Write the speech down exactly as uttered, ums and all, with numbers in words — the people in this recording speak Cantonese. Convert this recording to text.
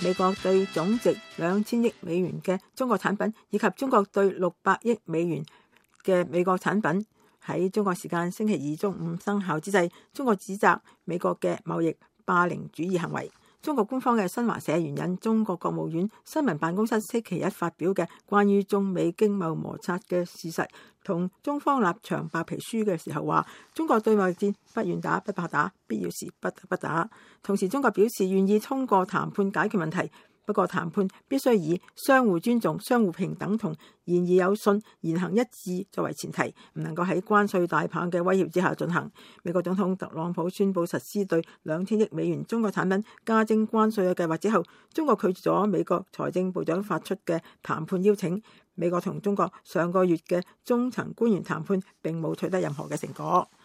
美國對總值兩千億美元嘅中國產品，以及中國對六百億美元嘅美國產品喺中國時間星期二中午生效之際，中國指責美國嘅貿易霸凌主義行為。中國官方嘅新華社援引中國國務院新聞辦公室星期一發表嘅關於中美經貿摩擦嘅事實同中方立場白皮書嘅時候話，中國對貿易戰不願打不怕打，必要時不得不打。同時中國表示願意通過談判解決問題，不過談判必須以相互尊重、相互平等同言而有信、言行一致作為前提，唔能夠喺關稅大棒嘅威脅之下進行。美國總統特朗普宣布實施對兩千億美元中國產品加徵關稅嘅計劃之後，中國拒絕咗美國財政部長發出嘅談判邀請。美國同中國上個月嘅中層官員談判並冇取得任何嘅成果。